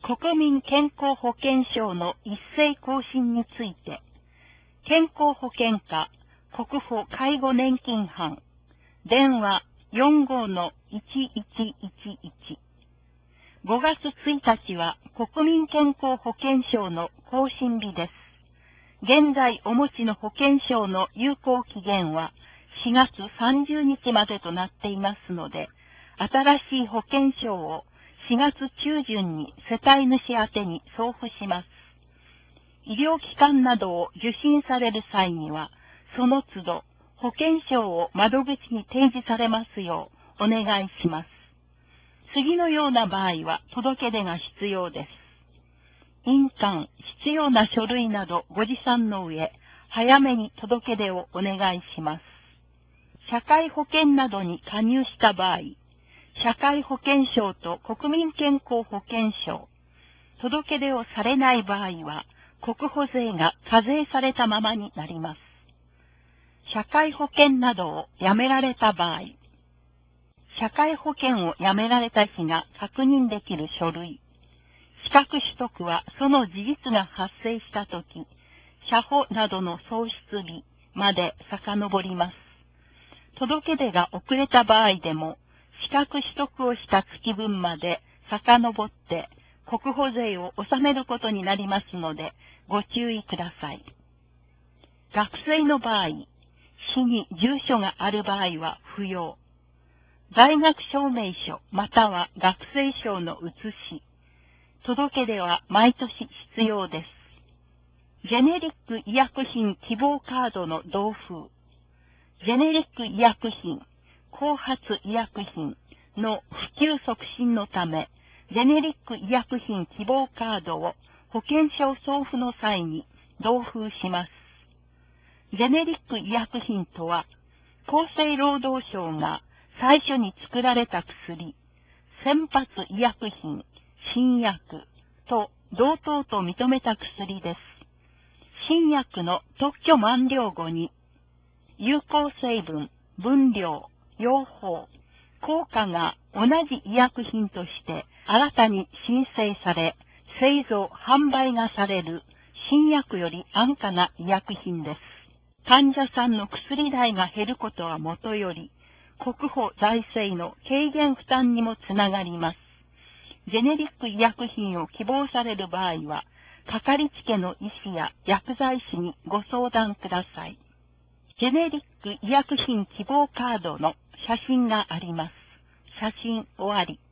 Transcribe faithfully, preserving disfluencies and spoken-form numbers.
国民健康保険証の一斉更新について、健康保険課国保介護年金班、電話 よんごーのいちいちいちいち。ごがつついたちは国民健康保険証の更新日です。現在お持ちの保険証の有効期限はしがつさんじゅうにちまでとなっていますので、新しい保険証をしがつ中旬に世帯主宛てに送付します。医療機関などを受診される際には、その都度保険証を窓口に提示されますようお願いします。次のような場合は届け出が必要です。印鑑、必要な書類などご持参の上、早めに届け出をお願いします。社会保険などに加入した場合、社会保険証と国民健康保険証、届け出をされない場合は、国保税が課税されたままになります。社会保険などをやめられた場合、社会保険をやめられた日が確認できる書類、資格取得はその事実が発生したとき、社保などの創出日まで遡ります。届け出が遅れた場合でも、資格取得をした月分まで遡って国保税を納めることになりますのでご注意ください。学生の場合、市に住所がある場合は不要。在学証明書または学生証の写し、届け出は毎年必要です。ジェネリック医薬品希望カードの同封。ジェネリック医薬品、後発医薬品の普及促進のため、ジェネリック医薬品希望カードを保険証送付の際に同封します。ジェネリック医薬品とは、厚生労働省が最初に作られた薬、先発医薬品、新薬と同等と認めた薬です。新薬の特許満了後に、有効成分、分量、用法、効果が同じ医薬品として新たに申請され、製造・販売がされる新薬より安価な医薬品です。患者さんの薬代が減ることはもとより、国保財政の軽減負担にもつながります。ジェネリック医薬品を希望される場合は、かかりつけの医師や薬剤師にご相談ください。ジェネリック医薬品希望カードの写真があります。写真終わり。